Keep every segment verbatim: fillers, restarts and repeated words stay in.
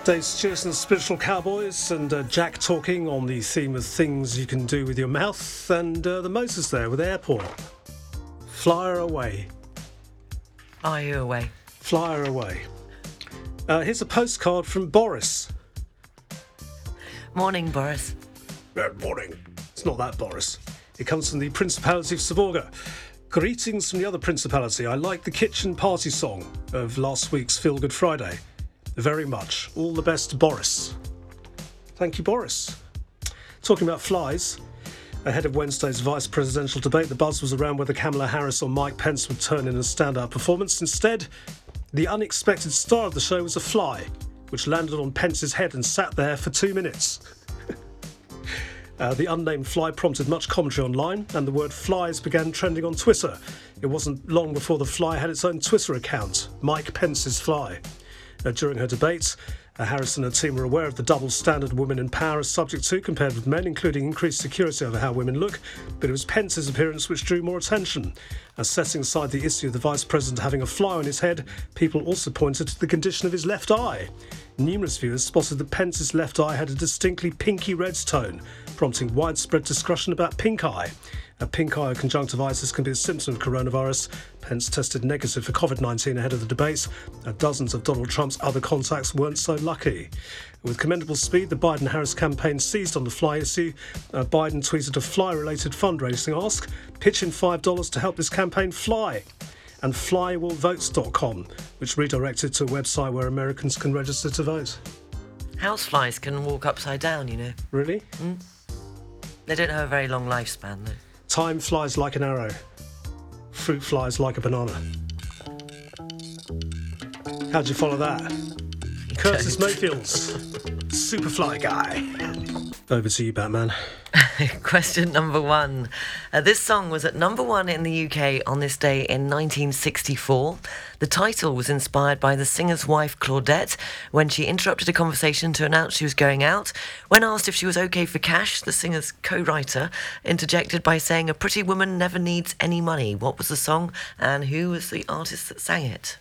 Dave Stewart and the Spiritual Cowboys, and uh, Jack talking on the theme of things you can do with your mouth, and uh, the Moses there with Airport. Fly her away. Fly her away. Fly her away. Uh, here's a postcard from Boris. Morning, Boris. Good morning. It's not that Boris. It comes from the Principality of Savorga. Greetings from the other Principality. I like the kitchen party song of last week's Feel Good Friday very much. All the best, Boris. Thank you, Boris. Talking about flies, ahead of Wednesday's vice presidential debate, the buzz was around whether Kamala Harris or Mike Pence would turn in a standout performance. Instead, the unexpected star of the show was a fly, which landed on Pence's head and sat there for two minutes. Uh, the unnamed fly prompted much commentary online, and the word flies began trending on Twitter. It wasn't long before the fly had its own Twitter account, Mike Pence's Fly. Uh, during her debate, uh, Harris and her team were aware of the double standard women in power are subject to compared with men, including increased security over how women look, but it was Pence's appearance which drew more attention. As setting aside the issue of the vice president having a fly on his head, people also pointed to the condition of his left eye. Numerous viewers spotted that Pence's left eye had a distinctly pinky red tone, prompting widespread discussion about pink eye. A pink eye or conjunctivitis can be a symptom of coronavirus. Pence tested negative for covid nineteen ahead of the debates. Uh, dozens of Donald Trump's other contacts weren't so lucky. With commendable speed, the Biden-Harris campaign seized on the fly issue. Uh, Biden tweeted a fly-related fundraising ask, pitch in five dollars to help this campaign fly, and fly will votes dot com, which redirected to a website where Americans can register to vote. Houseflies can walk upside down, you know. Really? Mm. They don't have a very long lifespan, though. Time flies like an arrow. Fruit flies like a banana. How'd you follow that? Curtis Mayfield's Superfly guy. Over to you, Batman. Question number one. Uh, this song was at number one in the U K on this day in nineteen sixty-four. The title was inspired by the singer's wife, Claudette, when she interrupted a conversation to announce she was going out. When asked if she was okay for cash, the singer's co-writer interjected by saying, "A pretty woman never needs any money." What was the song, and who was the artist that sang it?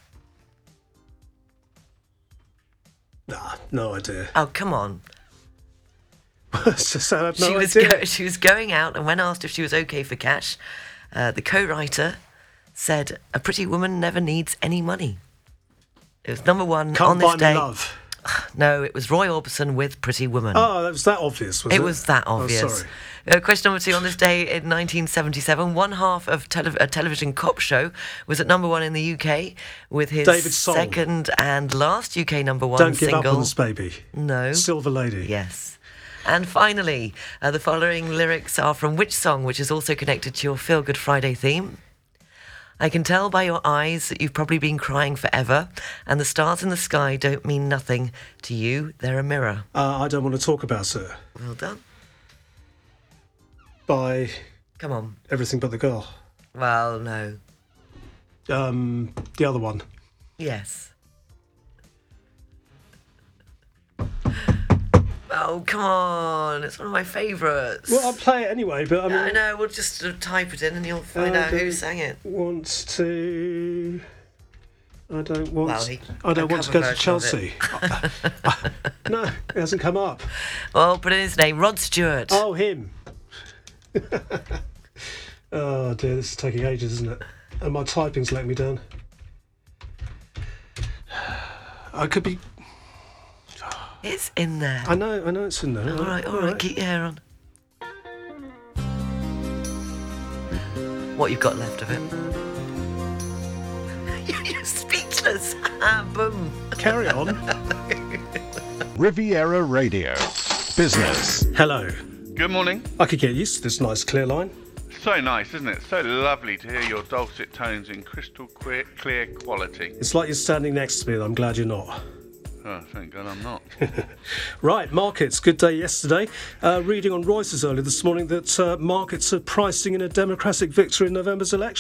Nah, no idea. Oh, come on. It's just, I have no she was idea. Go- she was going out, and when asked if she was okay for cash, uh, the co-writer said, "A pretty woman never needs any money." It was number one Can't on this buy day. me love. No, it was Roy Orbison with "Pretty Woman." Oh, that was that obvious, was it? It was that obvious. Oh, sorry. Uh, question number two. On this day in nineteen seventy-seven, one half of tele- a television cop show was at number one in the U K with his David Soul. second and last U K number one Don't single. give up on us, baby. No. Silver Lady. Yes. And finally, uh, the following lyrics are from which song, which is also connected to your Feel Good Friday theme? I can tell by your eyes that you've probably been crying forever, and the stars in the sky don't mean nothing to you. They're a mirror. Uh, I don't want to talk about her. Well done. By Come on. Everything But the Girl. Well, no. Um, the other one. Yes. Oh, come on. It's one of my favourites. Well, I'll play it anyway, but I mean... I know, we'll just sort of type it in and you'll find I out who don't sang it. want to... I don't want... Well, he- I don't a want to cover go to version of Chelsea. No, it hasn't come up. Well, put in his name, Rod Stewart. Oh, him. Oh, dear, this is taking ages, isn't it? And my typing's letting me down. I could be... It's in there. I know, I know it's in there. All right, all right, keep your hair on. What you've got left of it. You're speechless. Ah, boom. Carry on. Riviera Radio. Business. Hello. Good morning. I could get used to this nice clear line. So nice, isn't it? So lovely to hear your dulcet tones in crystal clear, clear quality. It's like you're standing next to me, and I'm glad you're not. Oh, thank God I'm not. Right, markets. Good day yesterday. Uh, reading on Reuters earlier this morning that uh, markets are pricing in a democratic victory in November's election.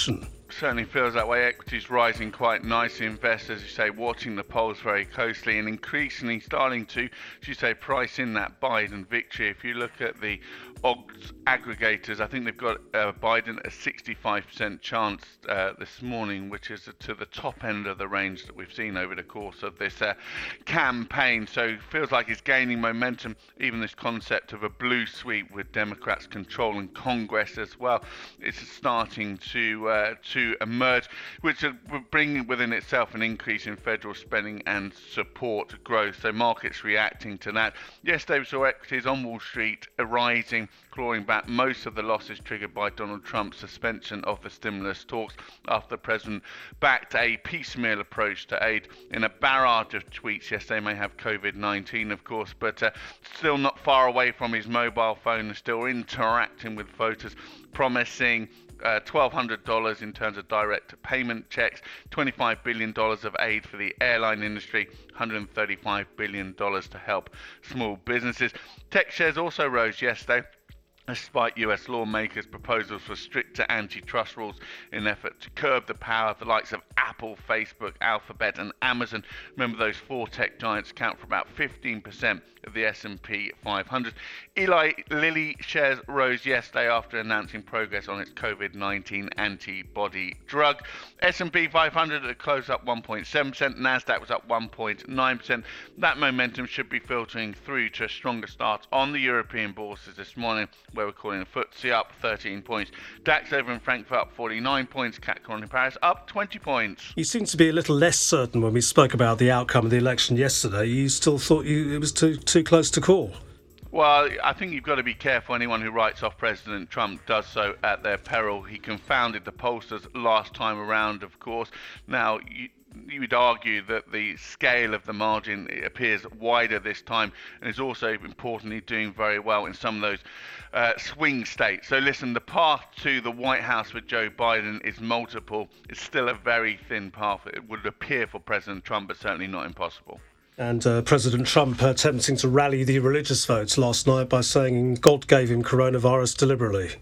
Certainly feels that way. Equities rising quite nicely. Investors, as you say, watching the polls very closely and increasingly starting to, as you say, price in that Biden victory. If you look at the odds aggregators, I think they've got uh, Biden a sixty-five percent chance uh, this morning, which is to the top end of the range that we've seen over the course of this uh, campaign. So feels like it's gaining momentum. Even this concept of a blue sweep with Democrats controlling Congress as well, it's starting to uh, to emerge, which will bring within itself an increase in federal spending and support growth. So markets reacting to that. Yesterday we saw equities on Wall Street rising, clawing back most of the losses triggered by Donald Trump's suspension of the stimulus talks after the president backed a piecemeal approach to aid in a barrage of tweets. Yesterday may have COVID nineteen, of course, but uh, still not far away from his mobile phone, still interacting with voters, promising Uh, twelve hundred dollars in terms of direct payment checks, twenty-five billion dollars of aid for the airline industry, one hundred thirty-five billion dollars to help small businesses. Tech shares also rose yesterday, despite U S lawmakers' proposals for stricter antitrust rules in an effort to curb the power of the likes of Apple, Facebook, Alphabet and Amazon. Remember, those four tech giants account for about fifteen percent of the S and P five hundred. Eli Lilly shares rose yesterday after announcing progress on its COVID nineteen antibody drug. S and P five hundred at the close up one point seven percent, Nasdaq was up one point nine percent. That momentum should be filtering through to a stronger start on the European bourses this morning, where we're calling the F T S E up thirteen points. DAX over in Frankfurt up forty-nine points, C A C in Paris up twenty points. You seemed to be a little less certain when we spoke about the outcome of the election yesterday. You still thought you, it was too too close to call. Well, I think you've got to be careful. Anyone who writes off President Trump does so at their peril. He confounded the pollsters last time around, of course. Now, you, you would argue that the scale of the margin appears wider this time, and is also importantly doing very well in some of those uh, swing states. So listen, the path to the White House with Joe Biden is multiple. It's still a very thin path, it would appear, for President Trump, but certainly not impossible. And uh, President Trump attempting to rally the religious votes last night by saying God gave him coronavirus deliberately.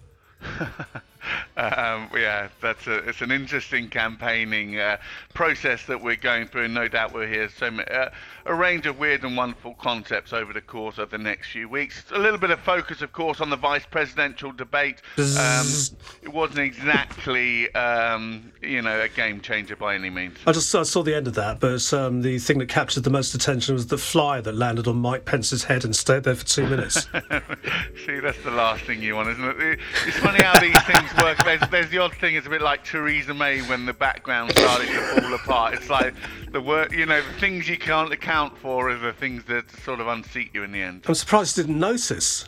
Um, yeah, that's a, it's an interesting campaigning uh, process that we're going through, and no doubt we'll hear so uh, a range of weird and wonderful concepts over the course of the next few weeks. A little bit of focus, of course, on the vice presidential debate. Um, it wasn't exactly, um, you know, a game changer by any means. I just I saw the end of that, but um, the thing that captured the most attention was the fly that landed on Mike Pence's head and stayed there for two minutes. See, that's the last thing you want, isn't it? It's funny how these things work. There's, there's the odd thing. It's a bit like Theresa May when the background started to fall apart. It's like the work, you know, the things you can't account for are the things that sort of unseat you in the end. I'm surprised you didn't notice.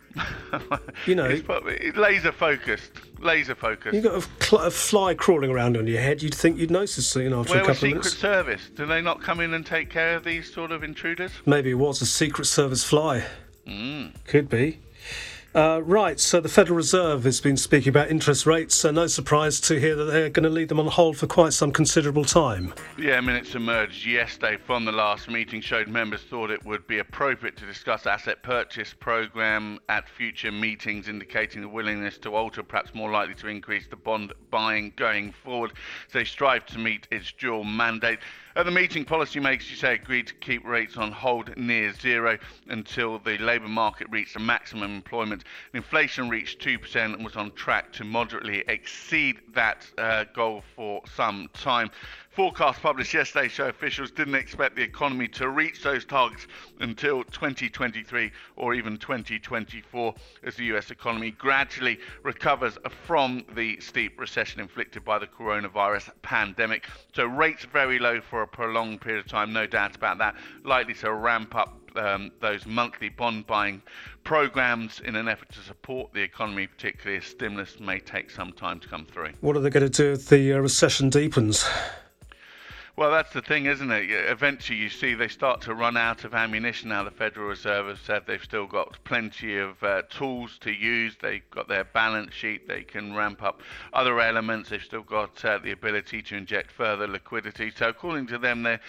You know, it's probably laser focused. Laser focused. You got a, cl- a fly crawling around on your head. You'd think you'd notice, you know, after Where a was couple Secret of minutes. Service? Do they not come in and take care of these sort of intruders? Maybe it was a Secret Service fly. Mm. Could be. Uh, right, so the Federal Reserve has been speaking about interest rates, so no surprise to hear that they're going to leave them on hold for quite some considerable time. Yeah, minutes emerged yesterday from the last meeting showed members thought it would be appropriate to discuss asset purchase program at future meetings, indicating a willingness to alter, perhaps more likely to increase the bond buying going forward. So they strive to meet its dual mandate. At the meeting, policymakers, you say, agreed to keep rates on hold near zero until the labour market reached a maximum employment. Inflation reached two percent and was on track to moderately exceed that uh, goal for some time. Forecasts published yesterday show officials didn't expect the economy to reach those targets until twenty twenty-three or even twenty twenty-four, as the U S economy gradually recovers from the steep recession inflicted by the coronavirus pandemic. So rates very low for a prolonged period of time, no doubt about that, likely to ramp up Um, those monthly bond buying programs in an effort to support the economy, particularly as stimulus may take some time to come through. What are they going to do if the uh, recession deepens? Well, that's the thing, isn't it? Eventually, you see they start to run out of ammunition now. The Federal Reserve has said they've still got plenty of uh, tools to use. They've got their balance sheet. They can ramp up other elements. They've still got uh, the ability to inject further liquidity. So according to them, they're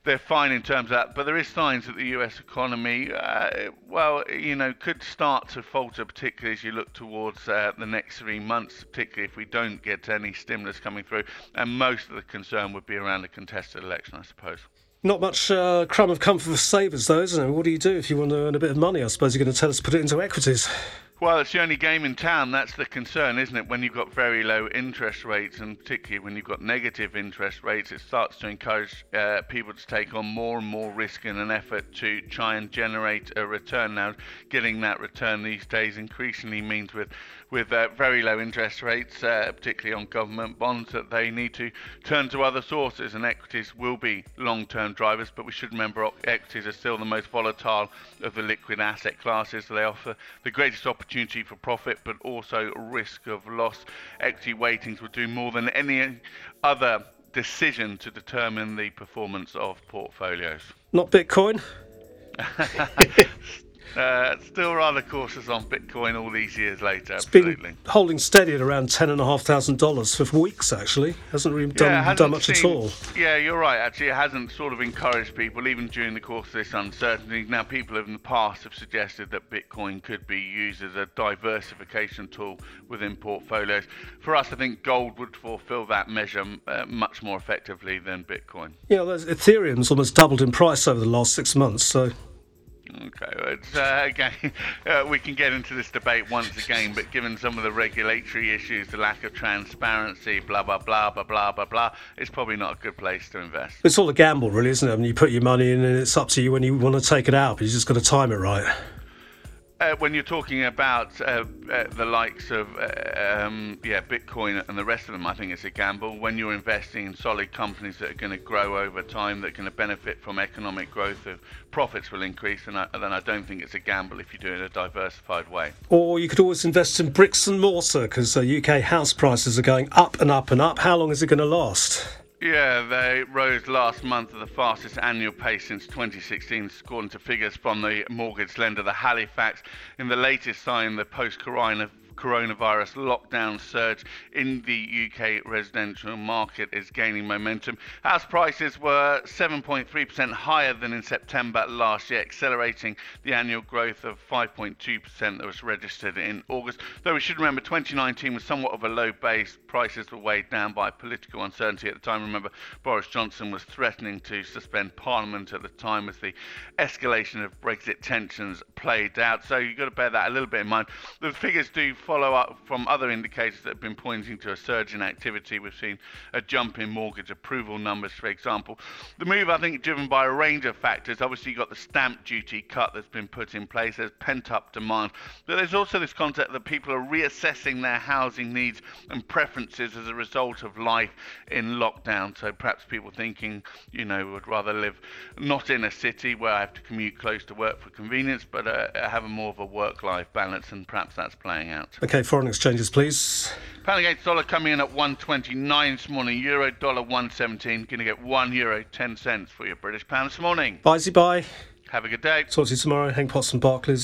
they're fine in terms of that. But there is signs that the U S economy, uh, well, you know, could start to falter, particularly as you look towards uh, the next three months, particularly if we don't get any stimulus coming through. And most of the concern would be around a contested election, I suppose. Not much uh, crumb of comfort for savers, though, isn't it? What do you do if you want to earn a bit of money? I suppose you're going to tell us to put it into equities. Well, it's the only game in town. That's the concern, isn't it? When you've got very low interest rates, and particularly when you've got negative interest rates, it starts to encourage uh, people to take on more and more risk in an effort to try and generate a return. Now, getting that return these days increasingly means with with uh, very low interest rates, uh, particularly on government bonds, that they need to turn to other sources, and equities will be long-term drivers. But we should remember equities are still the most volatile of the liquid asset classes. So they offer the greatest opportunity for profit, but also risk of loss. Equity weightings will do more than any other decision to determine the performance of portfolios. Not Bitcoin? Uh, still rather cautious on Bitcoin all these years later. It's absolutely. been holding steady at around ten and a half thousand dollars for weeks. Actually, hasn't really done, yeah, hasn't done much seen, at all. Yeah, you're right. Actually, it hasn't sort of encouraged people, even during the course of this uncertainty. Now, people in the past have suggested that Bitcoin could be used as a diversification tool within portfolios. For us, I think gold would fulfill that measure uh, much more effectively than Bitcoin. Yeah, Ethereum's almost doubled in price over the last six months. So. Okay, it's, uh, again, uh, we can get into this debate once again, but given some of the regulatory issues, the lack of transparency, blah, blah, blah, blah, blah, blah, blah, it's probably not a good place to invest. It's all a gamble, really, isn't it? I mean, you put your money in and it's up to you when you want to take it out, but you just got to time it right. Uh, when you're talking about uh, uh, the likes of uh, um, yeah, Bitcoin and the rest of them, I think it's a gamble. When you're investing in solid companies that are going to grow over time, that are going to benefit from economic growth, if profits will increase, and I, then I don't think it's a gamble if you do it in a diversified way. Or you could always invest in bricks and mortar, because uh, U K house prices are going up and up and up. How long is it going to last? Yeah, they rose last month at the fastest annual pace since twenty sixteen, according to figures from the mortgage lender, the Halifax. In the latest sign, the post-coronavirus coronavirus lockdown surge in the U K residential market is gaining momentum. House prices were seven point three percent higher than in September last year, accelerating the annual growth of five point two percent that was registered in August. Though we should remember twenty nineteen was somewhat of a low base. Prices were weighed down by political uncertainty at the time. Remember, Boris Johnson was threatening to suspend Parliament at the time as the escalation of Brexit tensions played out. So you've got to bear that a little bit in mind. The figures do follow up from other indicators that have been pointing to a surge in activity. We've seen a jump in mortgage approval numbers, for example. The move, I think, driven by a range of factors. Obviously, you've got the stamp duty cut that's been put in place. There's pent-up demand. But there's also this concept that people are reassessing their housing needs and preferences as a result of life in lockdown. So perhaps people thinking, you know, would rather live not in a city where I have to commute close to work for convenience, but uh, have a more of a work-life balance, and perhaps that's playing out. Okay, foreign exchanges, please. Pound against dollar coming in at one twenty-nine this morning. Euro dollar one seventeen. Going to get one euro ten cents for your British pound this morning. Bye-zy bye. Have a good day. Talk to you tomorrow. Hank Potts and Barclays.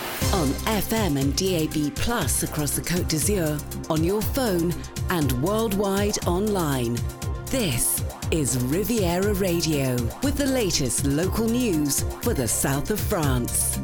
On F M and D A B Plus across the Côte d'Azur, on your phone and worldwide online. This is Riviera Radio with the latest local news for the south of France.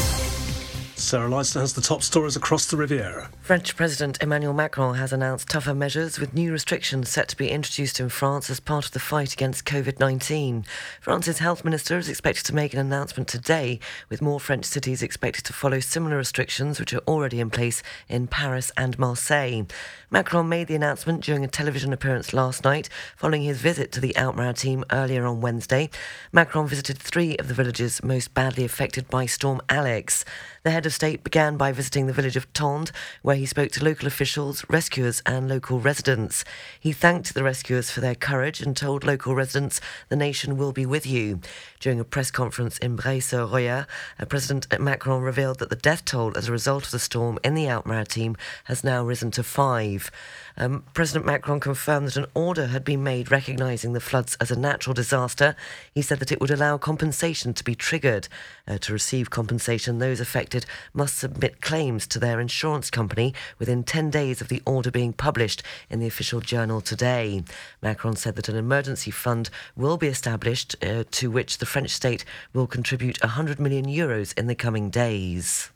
Sarah Leicester has the top stories across the Riviera. French President Emmanuel Macron has announced tougher measures with new restrictions set to be introduced in France as part of the fight against covid nineteen. France's health minister is expected to make an announcement today, with more French cities expected to follow similar restrictions which are already in place in Paris and Marseille. Macron made the announcement during a television appearance last night following his visit to the Alpes-Maritimes earlier on Wednesday. Macron visited three of the villages most badly affected by Storm Alex. The head of state began by visiting the village of Tende, where he spoke to local officials, rescuers and local residents. He thanked the rescuers for their courage and told local residents the nation will be with you. During a press conference in Bray-sur-Roya, President Macron revealed that the death toll as a result of the storm in the Alpes-Maritimes has now risen to five. Um, President Macron confirmed that an order had been made recognising the floods as a natural disaster. He said that it would allow compensation to be triggered. Uh, to receive compensation, those affected affected must submit claims to their insurance company within ten days of the order being published in the official journal today. Macron said that an emergency fund will be established uh, to which the French state will contribute one hundred million euros in the coming days.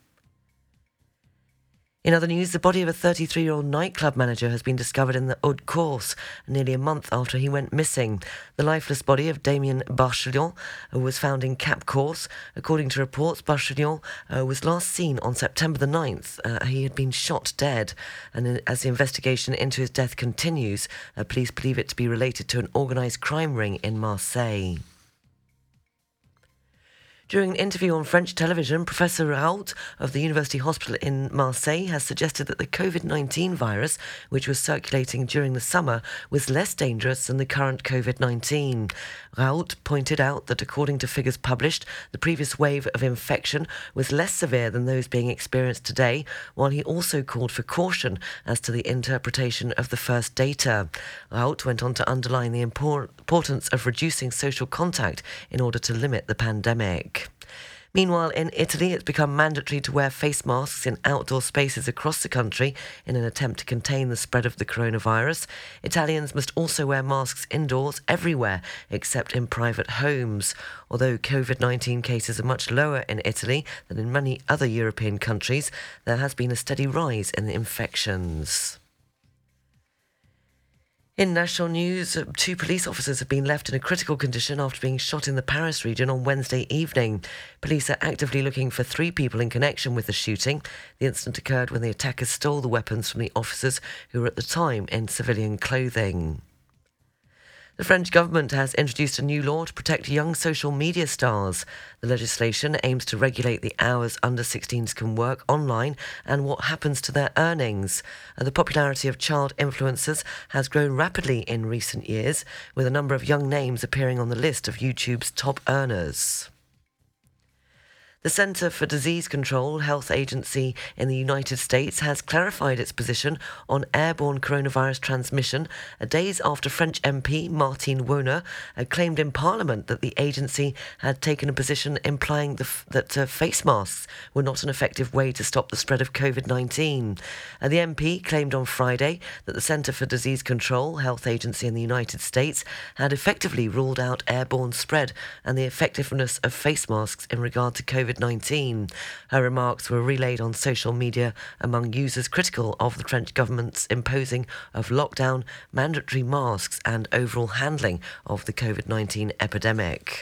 In other news, the body of a thirty-three-year-old nightclub manager has been discovered in the Haute Corse nearly a month after he went missing. The lifeless body of Damien Barchelion uh, was found in Cap Corse. According to reports, Barchelion uh, was last seen on September the ninth. Uh, he had been shot dead, and as the investigation into his death continues, uh, police believe it to be related to an organised crime ring in Marseille. During an interview on French television, Professor Raoult of the University Hospital in Marseille has suggested that the COVID nineteen virus, which was circulating during the summer, was less dangerous than the current COVID nineteen. Raoult pointed out that according to figures published, the previous wave of infection was less severe than those being experienced today, while he also called for caution as to the interpretation of the first data. Raoult went on to underline the impor- importance of reducing social contact in order to limit the pandemic. Meanwhile, in Italy, it's become mandatory to wear face masks in outdoor spaces across the country in an attempt to contain the spread of the coronavirus. Italians must also wear masks indoors everywhere except in private homes. Although COVID nineteen cases are much lower in Italy than in many other European countries, there has been a steady rise in the infections. In national news, two police officers have been left in a critical condition after being shot in the Paris region on Wednesday evening. Police are actively looking for three people in connection with the shooting. The incident occurred when the attackers stole the weapons from the officers who were at the time in civilian clothing. The French government has introduced a new law to protect young social media stars. The legislation aims to regulate the hours under sixteens can work online and what happens to their earnings. And the popularity of child influencers has grown rapidly in recent years, with a number of young names appearing on the list of YouTube's top earners. The Centre for Disease Control Health Agency in the United States has clarified its position on airborne coronavirus transmission days after French M P Martine Wonner claimed in Parliament that the agency had taken a position implying the f- that uh, face masks were not an effective way to stop the spread of COVID nineteen. Uh, the M P claimed on Friday that the Centre for Disease Control Health Agency in the United States had effectively ruled out airborne spread and the effectiveness of face masks in regard to COVID nineteen. Her remarks were relayed on social media among users critical of the French government's imposing of lockdown, mandatory masks and overall handling of the COVID nineteen epidemic.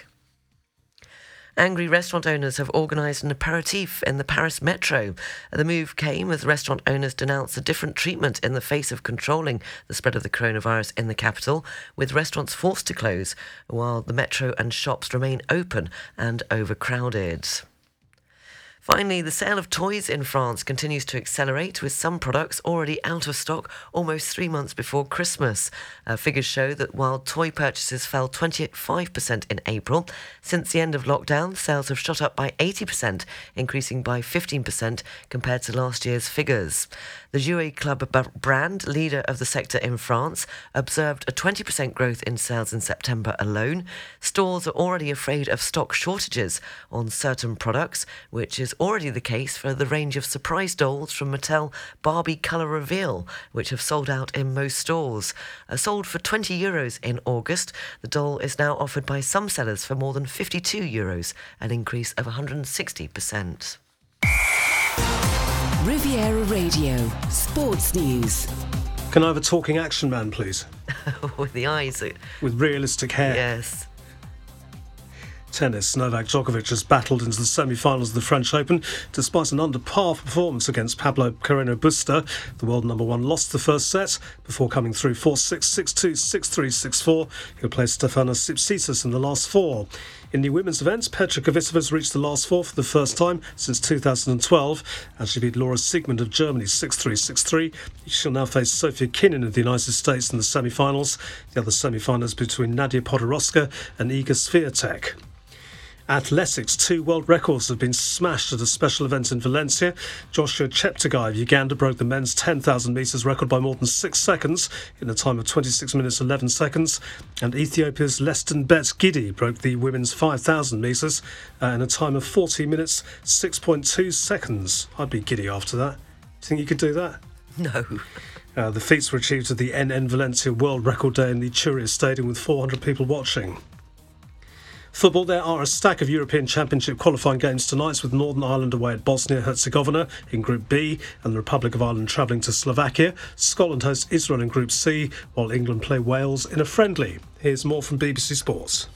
Angry restaurant owners have organised an aperitif in the Paris metro. The move came as restaurant owners denounced a different treatment in the face of controlling the spread of the coronavirus in the capital, with restaurants forced to close while the metro and shops remain open and overcrowded. Finally, the sale of toys in France continues to accelerate, with some products already out of stock almost three months before Christmas. Uh, figures show that while toy purchases fell twenty-five percent in April, since the end of lockdown, sales have shot up by eighty percent, increasing by fifteen percent compared to last year's figures. The Jouet Club brand, leader of the sector in France, observed a twenty percent growth in sales in September alone. Stores are already afraid of stock shortages on certain products, which is already the case for the range of surprise dolls from Mattel Barbie Colour Reveal, which have sold out in most stores. Uh, sold for twenty euros in August, the doll is now offered by some sellers for more than fifty-two euros, an increase of one hundred sixty percent. Riviera Radio, Sports News. Can I have a talking action man, please? With the eyes. With realistic hair. Yes. Tennis. Novak Djokovic has battled into the semi-finals of the French Open despite an under-par performance against Pablo Carreño Busta. The world number one lost the first set before coming through four six, six two, six three, six four. He'll play Stefanos Tsitsipas in the last four. In the women's events, Petra Kvitova has reached the last four for the first time since two thousand twelve, as she beat Laura Siegmund of Germany six three, six three. She'll now face Sofia Kenin of the United States in the semi-finals. The other semi-finals between Nadia Podoroska and Iga Swiatek. Athletics, two world records have been smashed at a special event in Valencia. Joshua Cheptegei of Uganda broke the men's ten thousand metres record by more than six seconds in a time of twenty-six minutes eleven seconds. And Ethiopia's Leston Bet Gidi broke the women's five thousand metres uh, in a time of forty minutes six point two seconds. I'd be giddy after that. Do you think you could do that? No. Uh, the feats were achieved at the N N Valencia World Record Day in the Churia Stadium with four hundred people watching. Football, there are a stack of European Championship qualifying games tonight, with Northern Ireland away at Bosnia-Herzegovina in Group B and the Republic of Ireland travelling to Slovakia. Scotland hosts Israel in Group C, while England play Wales in a friendly. Here's more from B B C Sports.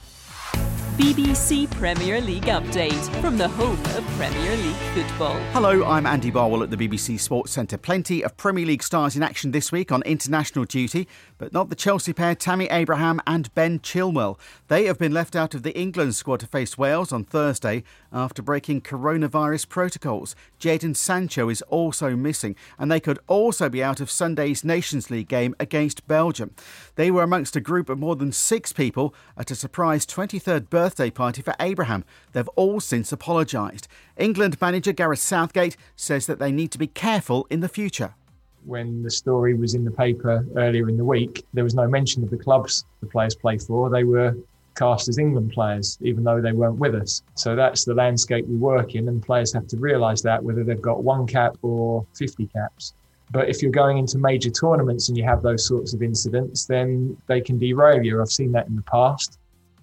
B B C Premier League update from the home of Premier League football. Hello, I'm Andy Barwell at the B B C Sports Centre. Plenty of Premier League stars in action this week on international duty, but not the Chelsea pair Tammy Abraham and Ben Chilwell. They have been left out of the England squad to face Wales on Thursday after breaking coronavirus protocols. Jadon Sancho is also missing, and they could also be out of Sunday's Nations League game against Belgium. They were amongst a group of more than six people at a surprise twenty-third birthday party for Abraham. They've all since apologised. England manager Gareth Southgate says that they need to be careful in the future. When the story was in the paper earlier in the week, there was no mention of the clubs the players play for. They were cast as England players, even though they weren't with us. So that's the landscape we work in, and players have to realise that, whether they've got one cap or fifty caps. But if you're going into major tournaments and you have those sorts of incidents, then they can derail you. I've seen that in the past.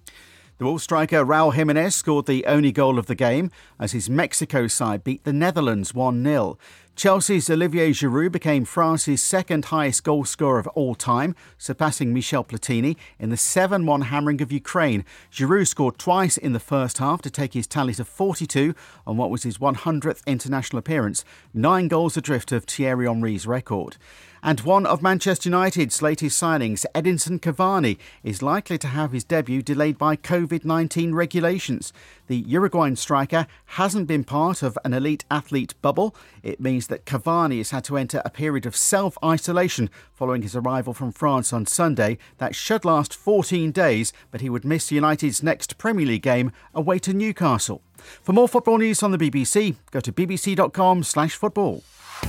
The Wolves striker Raul Jimenez scored the only goal of the game as his Mexico side beat the Netherlands one nil. Chelsea's Olivier Giroud became France's second highest goal scorer of all time, surpassing Michel Platini in the seven one hammering of Ukraine. Giroud scored twice in the first half to take his tally to forty-two on what was his one hundredth international appearance, nine goals adrift of Thierry Henry's record. And one of Manchester United's latest signings, Edinson Cavani, is likely to have his debut delayed by covid nineteen regulations. The Uruguayan striker hasn't been part of an elite athlete bubble. It means that Cavani has had to enter a period of self-isolation following his arrival from France on Sunday. That should last fourteen days, but he would miss United's next Premier League game away to Newcastle. For more football news on the B B C, go to bbc.com slash football.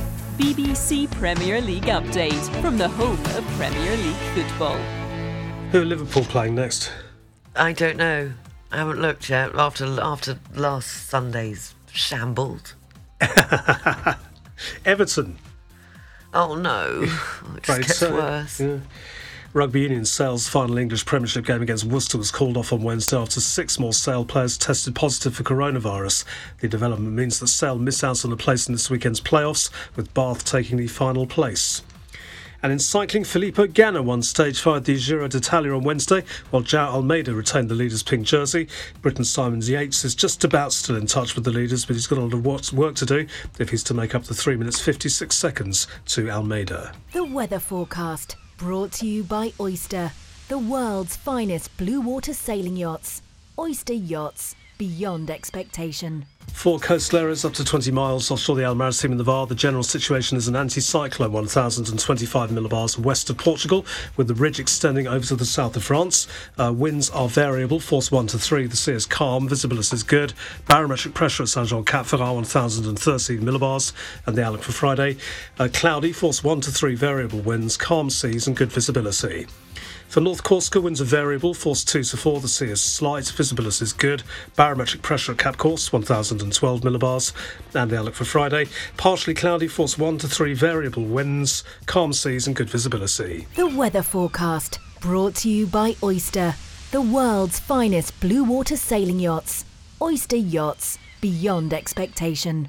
B B C Premier League update from the home of Premier League football. Who are Liverpool playing next? I don't know. I haven't looked yet after after last Sunday's shambles. Everton. Oh no, it just gets so, worse. Yeah. Rugby Union Sale's final English Premiership game against Worcester was called off on Wednesday after six more Sale players tested positive for coronavirus. The development means that Sale miss out on a place in this weekend's playoffs, with Bath taking the final place. And in cycling, Filippo Ganna won stage five the Giro d'Italia on Wednesday, while João Almeida retained the leader's pink jersey. Britain's Simon Yates is just about still in touch with the leaders, but he's got a lot of work to do if he's to make up the three minutes fifty-six seconds to Almeida. The weather forecast, brought to you by Oyster, the world's finest blue water sailing yachts. Oyster Yachts, beyond expectation. For coastal areas up to twenty miles offshore the Almaraz team in the V A R, the general situation is an anticyclone one thousand twenty-five millibars west of Portugal, with the ridge extending over to the south of France. Uh, winds are variable, force one to three. The sea is calm, visibility is good. Barometric pressure at Saint-Jean-Cap-Ferrat one thousand thirteen millibars, and the outlook for Friday, uh, cloudy, force one to three, variable winds, calm seas and good visibility. For North Corsica, winds are variable, force two to four, the sea is slight, visibility is good, barometric pressure at Cap Corse, one thousand twelve millibars, and the outlook for Friday, partially cloudy, force one to three, variable winds, calm seas and good visibility. The weather forecast, brought to you by Oyster, the world's finest blue water sailing yachts. Oyster Yachts, beyond expectation.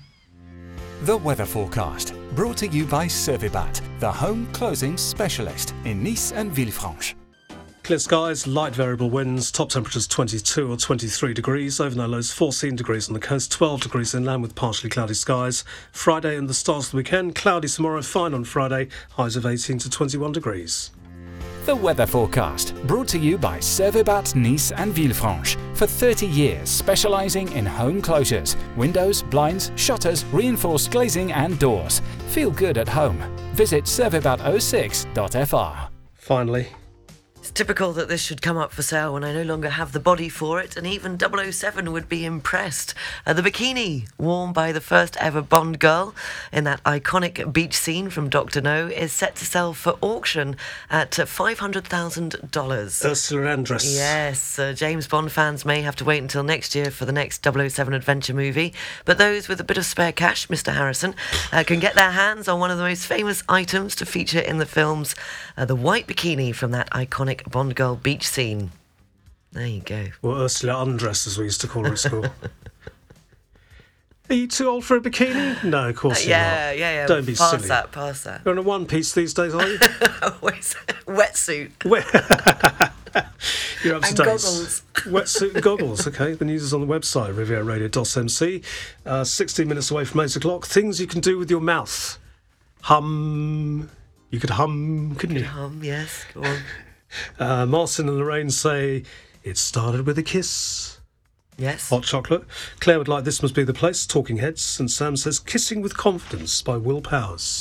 The weather forecast, brought to you by Servibat, the home closing specialist in Nice and Villefranche. Clear skies, light variable winds, top temperatures twenty-two or twenty-three degrees, overnight lows fourteen degrees on the coast, twelve degrees inland with partially cloudy skies. Friday and the start of the weekend, cloudy tomorrow, fine on Friday, highs of eighteen to twenty-one degrees. The weather forecast, brought to you by Servibat, Nice and Villefranche. For thirty years, specialising in home closures, windows, blinds, shutters, reinforced glazing and doors. Feel good at home. Visit servibat oh six dot f r. Finally, typical that this should come up for sale when I no longer have the body for it, and even double oh seven would be impressed. Uh, the bikini worn by the first ever Bond girl in that iconic beach scene from Doctor No is set to sell for auction at uh, five hundred thousand dollars. Ursula Andress. Yes, uh, James Bond fans may have to wait until next year for the next double oh seven adventure movie, but those with a bit of spare cash, Mister Harrison, uh, can get their hands on one of the most famous items to feature in the films, uh, the white bikini from that iconic Bond girl beach scene. There you go. Or Ursula Undress, as we used to call her at school. Are you too old for a bikini? No, of course Uh, you're yeah, not. yeah, yeah. Don't be pass silly. that, pass that. You're on a one-piece these days, are you? Wetsuit. You're up to And date. goggles. Wetsuit and goggles, okay. The news is on the website, riviera radio dot m c. Uh, sixteen minutes away from eight o'clock. Things you can do with your mouth. Hum. You could hum, couldn't you? Hum, yes, go on. Uh, Martin and Lorraine say, it started with a kiss. Yes. Hot chocolate. Claire would like This Must Be the Place, Talking Heads. And Sam says, Kissing with Confidence by Will Powers.